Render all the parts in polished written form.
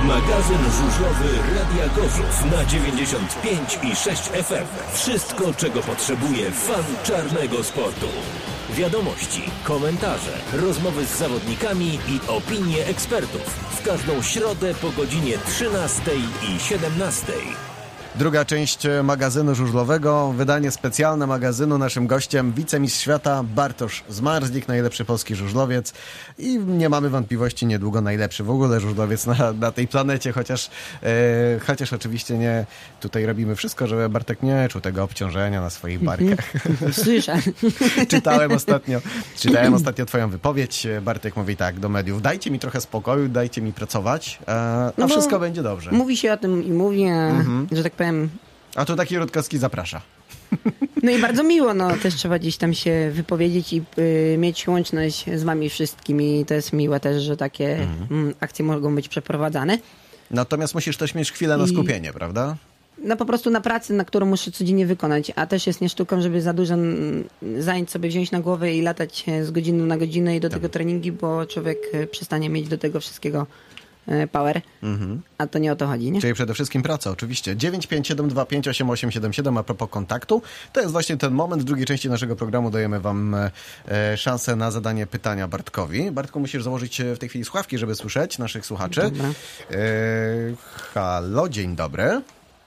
Magazyn żużlowy Radia Gorzów na 95,6 FM. Wszystko, czego potrzebuje fan czarnego sportu. Wiadomości, komentarze, rozmowy z zawodnikami i opinie ekspertów. W każdą środę po godzinie 13 i 17. Druga część magazynu żużlowego, wydanie specjalne magazynu. Naszym gościem wicemistrz świata Bartosz Zmarzlik, najlepszy polski żużlowiec i nie mamy wątpliwości, niedługo najlepszy w ogóle żużlowiec na tej planecie, chociaż oczywiście nie, tutaj robimy wszystko, żeby Bartek nie czuł tego obciążenia na swoich barkach. Słyszę. Czytałem ostatnio twoją wypowiedź. Bartek mówi tak do mediów: dajcie mi trochę spokoju, dajcie mi pracować, a wszystko będzie dobrze. Mówi się o tym i mówi, że tak powiem. A tu taki Rutkowski zaprasza. No i bardzo miło, też trzeba gdzieś tam się wypowiedzieć i mieć łączność z wami wszystkimi. To jest miłe też, że takie akcje mogą być przeprowadzane. Natomiast musisz też mieć chwilę na skupienie, prawda? No po prostu na pracy, na którą muszę codziennie wykonać, a też jest nie sztuką, żeby za dużo zajęć sobie wziąć na głowę i latać z godziny na godzinę i do tego treningi, bo człowiek przestanie mieć do tego wszystkiego power, a to nie o to chodzi, nie? Czyli przede wszystkim praca, oczywiście. 957258877 a propos kontaktu. To jest właśnie ten moment. W drugiej części naszego programu dajemy wam szansę na zadanie pytania Bartkowi. Bartku, musisz założyć w tej chwili słuchawki, żeby słyszeć naszych słuchaczy. Dobra. Halo, dzień dobry.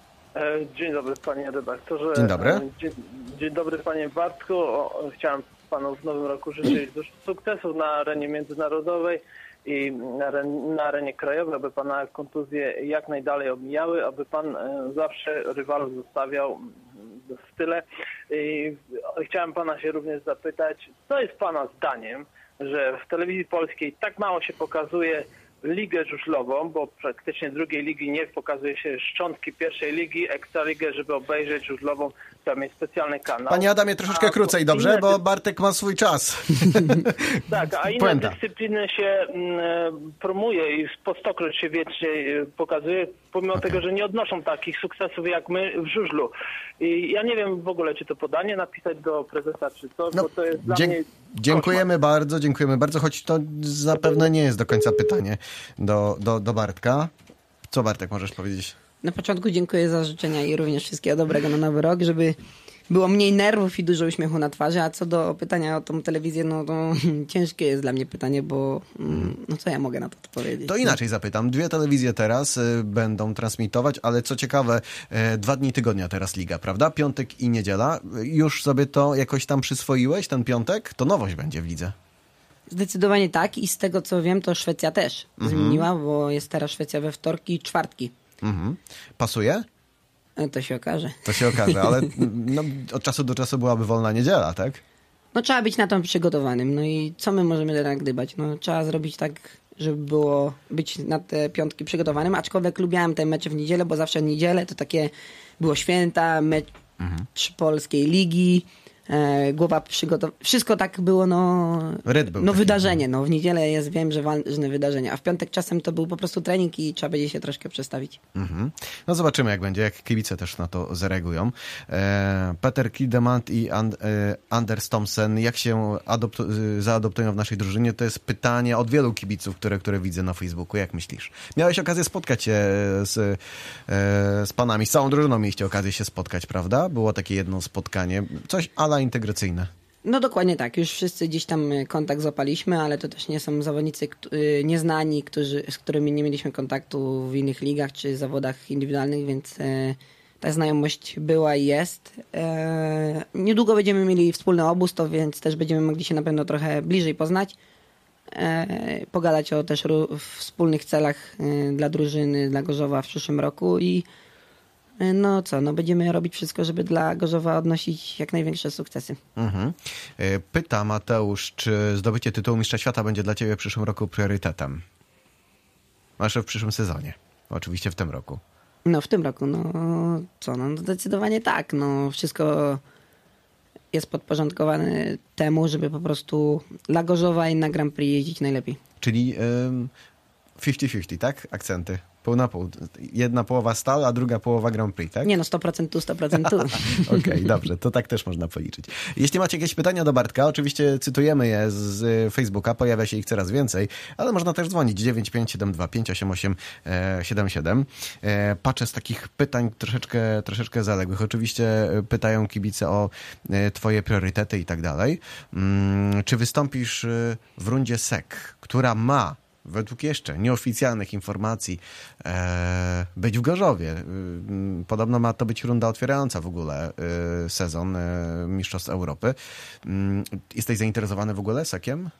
Dzień dobry, panie redaktorze. Dzień dobry. Dzień dobry, panie Bartku. Chciałem panu w nowym roku życzyć dużo sukcesów na arenie międzynarodowej i na arenie krajowej, aby pana kontuzje jak najdalej omijały, aby pan zawsze rywalów zostawiał w tyle. I chciałem pana się również zapytać, co jest pana zdaniem, że w telewizji polskiej tak mało się pokazuje ligę żużlową, bo praktycznie drugiej ligi nie pokazuje się, szczątki pierwszej ligi, ekstraligę, żeby obejrzeć żużlową, tam jest specjalny kanał. Panie Adamie, troszeczkę krócej, dobrze? Bo Bartek ma swój czas. Tak, a inne dyscypliny się promuje i po stokroć się wiecznie pokazuje, pomimo tego, że nie odnoszą takich sukcesów jak my w żużlu. I ja nie wiem w ogóle, czy to podanie napisać do prezesa, czy co, bo to jest dla mnie... Dziękujemy bardzo, choć to zapewne nie jest do końca pytanie do Bartka. Co, Bartek, możesz powiedzieć? Na początku dziękuję za życzenia i również wszystkiego dobrego na nowy rok, żeby było mniej nerwów i dużo uśmiechu na twarzy, a co do pytania o tą telewizję, to ciężkie jest dla mnie pytanie, bo co ja mogę na to powiedzieć? To inaczej zapytam. 2 telewizje teraz będą transmitować, ale co ciekawe, 2 dni tygodnia teraz liga, prawda? Piątek i niedziela. Już sobie to jakoś tam przyswoiłeś, ten piątek? To nowość będzie w lidze. Zdecydowanie tak i z tego co wiem, to Szwecja też zmieniła, bo jest teraz Szwecja we wtorki i czwartki. Pasuje? To się okaże. Ale od czasu do czasu byłaby wolna niedziela, tak? Trzeba być na to przygotowanym. I co my możemy teraz gdybać? Trzeba zrobić tak, żeby było być na te piątki przygotowanym, aczkolwiek lubiałem te mecze w niedzielę, bo zawsze w niedzielę to takie było święta, mecz polskiej ligi, głowa wszystko tak było, wydarzenie. W niedzielę jest, wiem, że ważne wydarzenie, a w piątek czasem to był po prostu trening i trzeba będzie się troszkę przestawić. Zobaczymy, jak będzie, jak kibice też na to zareagują. Peter Kildemand i Anders Thomsen, jak się zaadoptują w naszej drużynie? To jest pytanie od wielu kibiców, które widzę na Facebooku. Jak myślisz? Miałeś okazję spotkać się z panami, z całą drużyną mieliście okazję się spotkać, prawda? Było takie jedno spotkanie, coś ala integracyjne. Dokładnie tak. Już wszyscy gdzieś tam kontakt złapaliśmy, ale to też nie są zawodnicy nieznani, z którymi nie mieliśmy kontaktu w innych ligach czy zawodach indywidualnych, więc ta znajomość była i jest. Niedługo będziemy mieli wspólny obóz, to więc też będziemy mogli się na pewno trochę bliżej poznać. Pogadać o też wspólnych celach dla drużyny, dla Gorzowa w przyszłym roku i będziemy robić wszystko, żeby dla Gorzowa odnosić jak największe sukcesy. Pyta Mateusz, czy zdobycie tytułu mistrza świata będzie dla ciebie w przyszłym roku priorytetem? Znaczy w przyszłym sezonie. Oczywiście w tym roku. W tym roku, zdecydowanie tak. Wszystko jest podporządkowane temu, żeby po prostu dla Gorzowa i na Grand Prix jeździć najlepiej. Czyli 50-50, tak? Akcenty. Pół na pół. Jedna połowa stal, a druga połowa Grand Prix, tak? Nie no, 100% tu, 100% tu. Okej, dobrze, to tak też można policzyć. Jeśli macie jakieś pytania do Bartka, oczywiście cytujemy je z Facebooka, pojawia się ich coraz więcej, ale można też dzwonić 957258877. Patrzę z takich pytań troszeczkę zaległych. Oczywiście pytają kibice o twoje priorytety i tak dalej. Czy wystąpisz w rundzie SEC, która ma według jeszcze nieoficjalnych informacji być w Gorzowie. Podobno ma to być runda otwierająca w ogóle sezon Mistrzostw Europy. Jesteś zainteresowany w ogóle SEC-iem?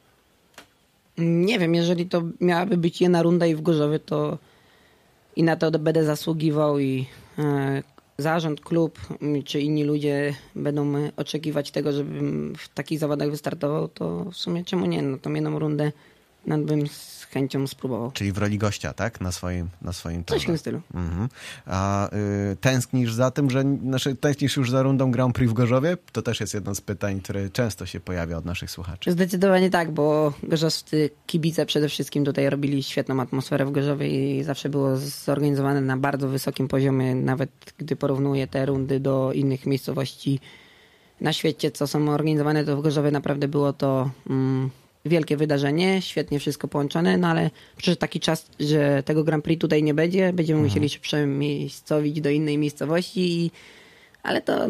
Nie wiem, jeżeli to miałaby być jedna runda i w Gorzowie, to i na to będę zasługiwał i zarząd, klub czy inni ludzie będą oczekiwać tego, żebym w takich zawodach wystartował, to w sumie czemu nie? No tą jedną rundę bym z chęcią spróbował. Czyli w roli gościa, tak? Na swoim torze. Coś w tym stylu. A tęsknisz za tym, tęsknisz już za rundą Grand Prix w Gorzowie? To też jest jedno z pytań, które często się pojawia od naszych słuchaczy. Zdecydowanie tak, bo gorzowscy kibice przede wszystkim tutaj robili świetną atmosferę w Gorzowie i zawsze było zorganizowane na bardzo wysokim poziomie, nawet gdy porównuję te rundy do innych miejscowości na świecie, co są organizowane, to w Gorzowie naprawdę było to wielkie wydarzenie, świetnie wszystko połączone, no ale przyszedł taki czas, że tego Grand Prix tutaj nie będzie, będziemy musieli się przemiejscowić do innej miejscowości, ale to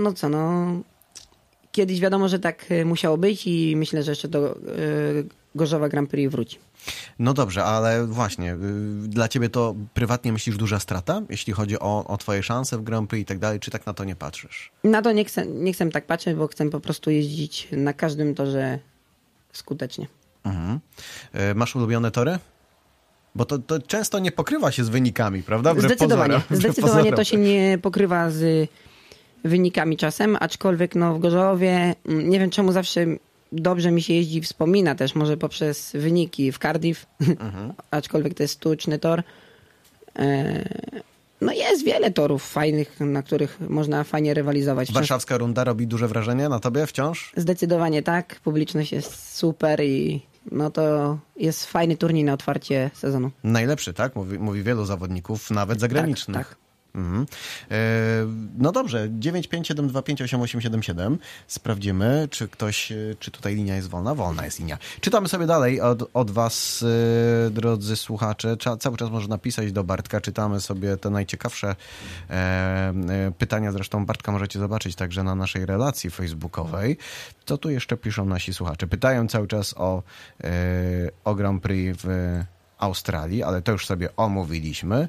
kiedyś wiadomo, że tak musiało być i myślę, że jeszcze do Gorzowa Grand Prix wróci. No dobrze, ale właśnie, dla ciebie to prywatnie myślisz duża strata, jeśli chodzi o twoje szanse w Grand Prix i tak dalej, czy tak na to nie patrzysz? Na to nie chcę tak patrzeć, bo chcę po prostu jeździć na każdym torze skutecznie. Masz ulubione tory? Bo to często nie pokrywa się z wynikami, prawda? Zdecydowanie to się nie pokrywa z wynikami czasem, aczkolwiek w Gorzowie nie wiem czemu zawsze dobrze mi się jeździ, wspomina też może poprzez wyniki w Cardiff, aczkolwiek to jest sztuczny tor. No jest wiele torów fajnych, na których można fajnie rywalizować. Warszawska runda robi duże wrażenie na tobie wciąż? Zdecydowanie tak. Publiczność jest super i to jest fajny turniej na otwarcie sezonu. Najlepszy, tak? Mówi wielu zawodników, nawet zagranicznych. Tak. No dobrze, 957258877. Sprawdzimy, czy tutaj linia jest wolna. Wolna jest linia. Czytamy sobie dalej od was, drodzy słuchacze. Cały czas można napisać do Bartka. Czytamy sobie te najciekawsze pytania. Zresztą Bartka możecie zobaczyć także na naszej relacji facebookowej. Co tu jeszcze piszą nasi słuchacze? Pytają cały czas o Grand Prix w Australii, ale to już sobie omówiliśmy.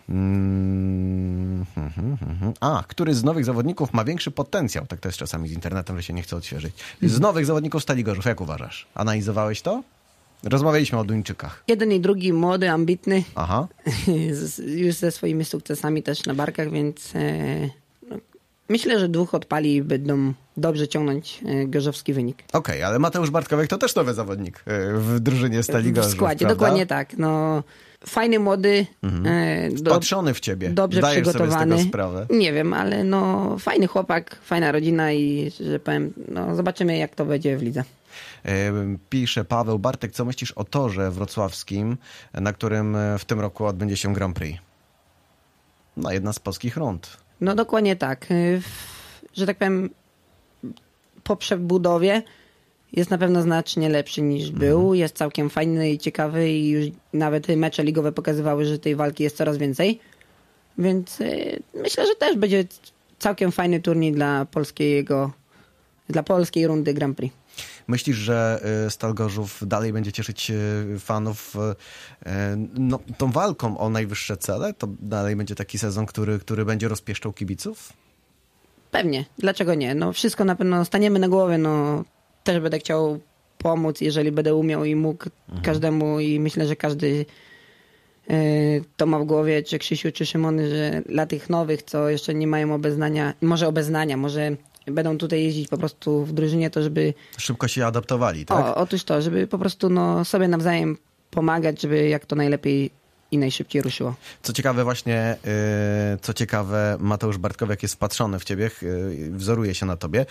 Który z nowych zawodników ma większy potencjał? Tak to jest czasami z internetem, że się nie chce odświeżyć. Z nowych zawodników Stali Gorzów, jak uważasz? Analizowałeś to? Rozmawialiśmy o Duńczykach. Jeden i drugi młody, ambitny. Aha. Już ze swoimi sukcesami też na barkach, więc myślę, że dwóch odpali będą dobrze ciągnąć gorzowski wynik. Okej, ale Mateusz Bartkowiak to też nowy zawodnik w drużynie Stali Gorzów, w składzie, prawda? Dokładnie tak. Fajny, młody. Wpatrzony w ciebie. Dobrze Zdajesz przygotowany. sobie z tego sprawę. Nie wiem, ale fajny chłopak, fajna rodzina i że powiem, zobaczymy jak to będzie w lidze. Pisze Paweł Bartek, co myślisz o torze wrocławskim, na którym w tym roku odbędzie się Grand Prix? Jedna z polskich rund. Dokładnie tak. Że tak powiem, po przebudowie jest na pewno znacznie lepszy niż był. Jest całkiem fajny i ciekawy i już nawet mecze ligowe pokazywały, że tej walki jest coraz więcej. Więc myślę, że też będzie całkiem fajny turniej dla polskiej rundy Grand Prix. Myślisz, że Stal Gorzów dalej będzie cieszyć fanów tą walką o najwyższe cele? To dalej będzie taki sezon, który będzie rozpieszczał kibiców? Pewnie. Dlaczego nie? Wszystko na pewno staniemy na głowie. Też będę chciał pomóc, jeżeli będę umiał i mógł każdemu i myślę, że każdy to ma w głowie, czy Krzysiu, czy Szymony, że dla tych nowych, co jeszcze nie mają obeznania, może będą tutaj jeździć po prostu w drużynie, to żeby... Szybko się adaptowali, tak? Otóż to, żeby po prostu sobie nawzajem pomagać, żeby jak to najlepiej i najszybciej ruszyło. Co ciekawe właśnie, Mateusz Bartkowiak jest wpatrzony w ciebie, wzoruje się na tobie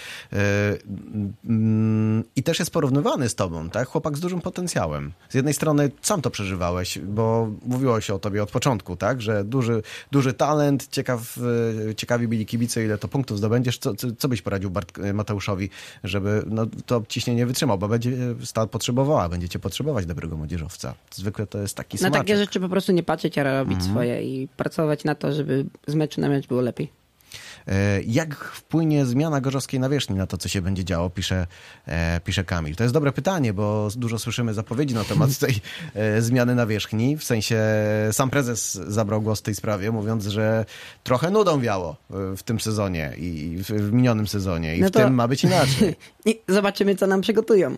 i też jest porównywany z tobą, tak? Chłopak z dużym potencjałem. Z jednej strony sam to przeżywałeś, bo mówiło się o tobie od początku, tak? Że duży talent, ciekawi byli kibice, ile to punktów zdobędziesz. Co byś poradził Mateuszowi, żeby to ciśnienie wytrzymał, bo Stal będziecie potrzebować dobrego młodzieżowca. Zwykle to jest taki smaczek. Na takie rzeczy po prostu nie patrzeć, a robić swoje i pracować na to, żeby z meczu na mecz było lepiej. Jak wpłynie zmiana gorzowskiej nawierzchni na to, co się będzie działo, pisze Kamil. To jest dobre pytanie, bo dużo słyszymy zapowiedzi na temat tej zmiany nawierzchni. W sensie sam prezes zabrał głos w tej sprawie, mówiąc, że trochę nudą wiało w tym sezonie i w minionym sezonie i w tym ma być inaczej. Zobaczymy, co nam przygotują.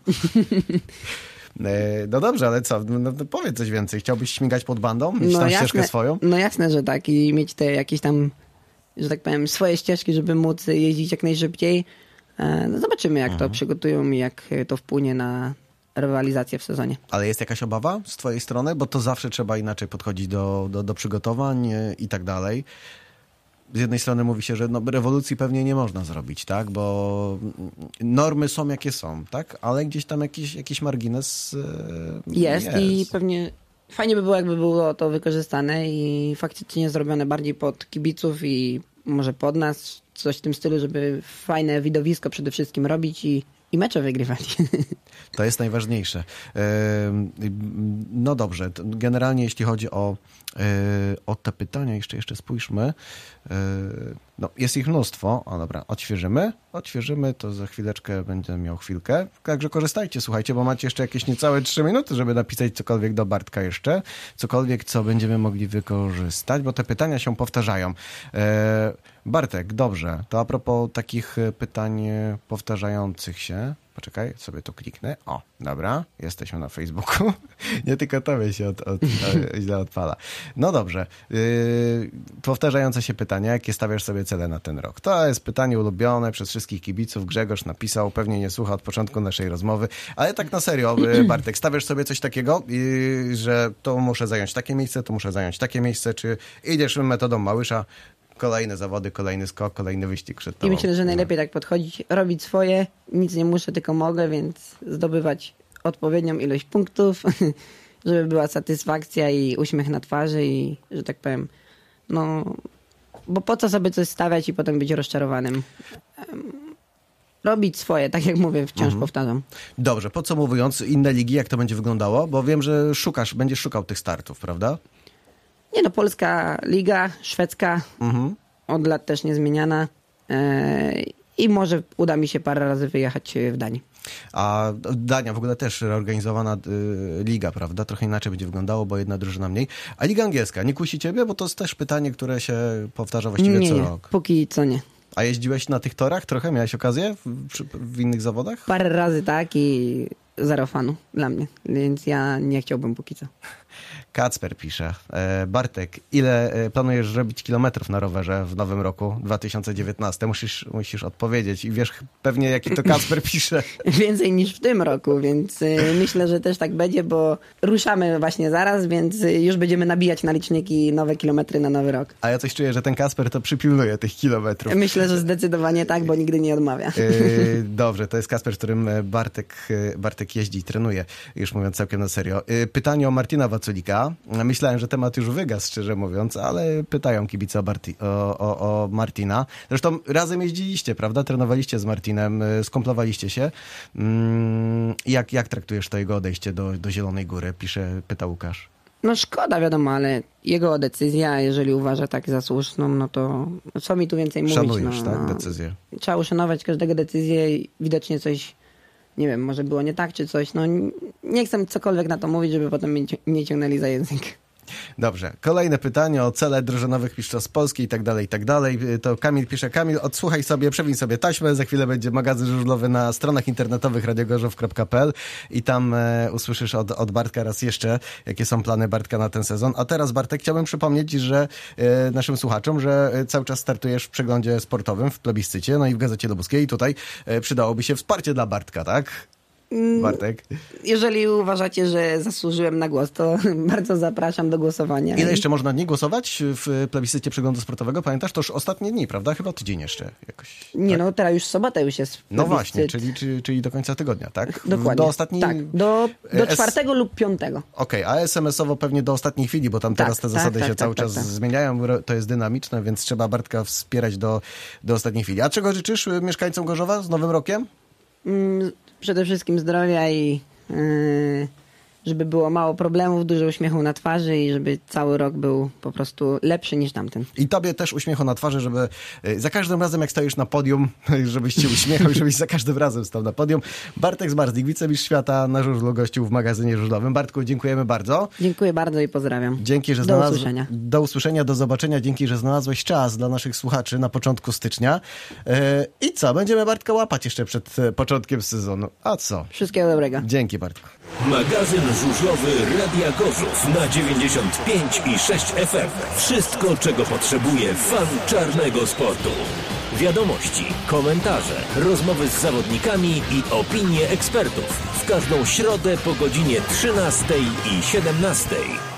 No dobrze, ale co? No powiedz coś więcej. Chciałbyś śmigać pod bandą? Mieć tam ścieżkę swoją? No jasne, że tak. I mieć te jakieś tam, że tak powiem, swoje ścieżki, żeby móc jeździć jak najszybciej. No zobaczymy, jak to przygotują i jak to wpłynie na rywalizację w sezonie. Ale jest jakaś obawa z twojej strony? Bo to zawsze trzeba inaczej podchodzić do przygotowań i tak dalej. Z jednej strony mówi się, że rewolucji pewnie nie można zrobić, tak? Bo normy są jakie są, tak? Ale gdzieś tam jakiś margines jest. I pewnie fajnie by było, jakby było to wykorzystane i faktycznie zrobione bardziej pod kibiców i może pod nas, coś w tym stylu, żeby fajne widowisko przede wszystkim robić i mecze wygrywać. To jest najważniejsze. No dobrze, generalnie jeśli chodzi o te pytania, jeszcze spójrzmy. No, jest ich mnóstwo. O dobra, odświeżymy, to za chwileczkę będę miał chwilkę. Także korzystajcie, słuchajcie, bo macie jeszcze jakieś niecałe 3 minuty, żeby napisać cokolwiek do Bartka jeszcze. Cokolwiek, co będziemy mogli wykorzystać, bo te pytania się powtarzają. Bartek, dobrze, to a propos takich pytań powtarzających się. Poczekaj, sobie tu kliknę. O, dobra, jesteśmy na Facebooku. Nie tylko tobie się źle odpala. No dobrze. Powtarzające się pytania, jakie stawiasz sobie cele na ten rok? To jest pytanie ulubione przez wszystkich kibiców. Grzegorz napisał, pewnie nie słucha od początku naszej rozmowy, ale tak na serio, Bartek, stawiasz sobie coś takiego, że to muszę zająć takie miejsce, to muszę zająć takie miejsce, czy idziesz metodą Małysza, kolejne zawody, kolejny skok, kolejny wyścig przed tobą. I myślę, że najlepiej tak podchodzić, robić swoje, nic nie muszę, tylko mogę, więc zdobywać odpowiednią ilość punktów, żeby była satysfakcja i uśmiech na twarzy i, że tak powiem, no, bo po co sobie coś stawiać i potem być rozczarowanym? Robić swoje, tak jak mówię, wciąż powtarzam. Dobrze, podsumowując, inne ligi, jak to będzie wyglądało? Bo wiem, że będziesz szukał tych startów, prawda? Nie no, polska liga, szwedzka, od lat też niezmieniana i może uda mi się parę razy wyjechać w Danii. A Dania w ogóle też reorganizowana liga, prawda? Trochę inaczej będzie wyglądało, bo jedna drużyna mniej. A liga angielska, nie kusi ciebie? Bo to jest też pytanie, które się powtarza właściwie co rok. Póki co nie. A jeździłeś na tych torach trochę? Miałeś okazję w innych zawodach? Parę razy tak i zero fanu dla mnie, więc ja nie chciałbym póki co. Kacper pisze. Bartek, ile planujesz robić kilometrów na rowerze w nowym roku 2019? Musisz odpowiedzieć i wiesz pewnie, jaki to Kacper pisze. Więcej niż w tym roku, więc myślę, że też tak będzie, bo ruszamy właśnie zaraz, więc już będziemy nabijać na liczniki nowe kilometry na nowy rok. A ja coś czuję, że ten Kacper to przypilnuje tych kilometrów. Myślę, że zdecydowanie tak, bo nigdy nie odmawia. Dobrze, to jest Kacper, z którym Bartek jeździ i trenuje, już mówiąc całkiem na serio. Pytanie o Martina Waculika. Myślałem, że temat już wygasł, szczerze mówiąc, ale pytają kibice o Martina. Zresztą razem jeździliście, prawda? Trenowaliście z Martinem, skomplowaliście się. Jak traktujesz to jego odejście do Zielonej Góry? Pyta Łukasz. No szkoda, wiadomo, ale jego decyzja, jeżeli uważa tak za słuszną, no to co mi tu więcej mówić? Szanujesz, tak? Decyzję. Trzeba uszanować każdego decyzję i widocznie coś, nie wiem, może było nie tak, czy coś. No nie chcę cokolwiek na to mówić, żeby potem mnie ciągnęli za język. Dobrze. Kolejne pytanie o cele drużynowych mistrzostw Polski i tak dalej, i tak dalej. To Kamil pisze. Kamil, odsłuchaj sobie, przewiń sobie taśmę. Za chwilę będzie magazyn żużlowy na stronach internetowych radiogorzów.pl i tam usłyszysz od Bartka raz jeszcze, jakie są plany Bartka na ten sezon. A teraz, Bartek, chciałbym przypomnieć, że naszym słuchaczom, że cały czas startujesz w przeglądzie sportowym w Plebiscycie, no i w Gazecie Lubuskiej i tutaj przydałoby się wsparcie dla Bartka, tak? Bartek? Jeżeli uważacie, że zasłużyłem na głos, to bardzo zapraszam do głosowania. Ile jeszcze można dni głosować w plebiscycie przeglądu sportowego? Pamiętasz? To już ostatnie dni, prawda? Chyba tydzień jeszcze jakoś. Nie, tak? no teraz już sobota już jest No plebiscyt. właśnie, czyli do końca tygodnia, tak? Dokładnie. Do ostatniej... Tak, do 4 lub 5. Okej, a SMS-owo pewnie do ostatniej chwili, bo tam teraz te zasady się cały czas zmieniają, to jest dynamiczne, więc trzeba Bartka wspierać do ostatniej chwili. A czego życzysz mieszkańcom Gorzowa z Nowym Rokiem? Przede wszystkim zdrowia i żeby było mało problemów, dużo uśmiechu na twarzy i żeby cały rok był po prostu lepszy niż tamten. I tobie też uśmiechu na twarzy, żeby za każdym razem, jak stoisz na podium, żebyś się uśmiechał i żebyś za każdym razem stał na podium. Bartek Zmarzlik, wicemistrz świata na żużlu, gościł w magazynie żużlowym. Bartku, dziękujemy bardzo. Dziękuję bardzo i pozdrawiam. Dzięki, że usłyszenia. Do usłyszenia, do zobaczenia. Dzięki, że znalazłeś czas dla naszych słuchaczy na początku stycznia. I co? Będziemy Bartka łapać jeszcze przed początkiem sezonu. A co? Wszystkiego dobrego. Dzięki, Bartku. Magazyn żużlowy Radia Gorzów na 95,6 FM. Wszystko, czego potrzebuje fan czarnego sportu. Wiadomości, komentarze, rozmowy z zawodnikami i opinie ekspertów. W każdą środę po godzinie 13 i 17.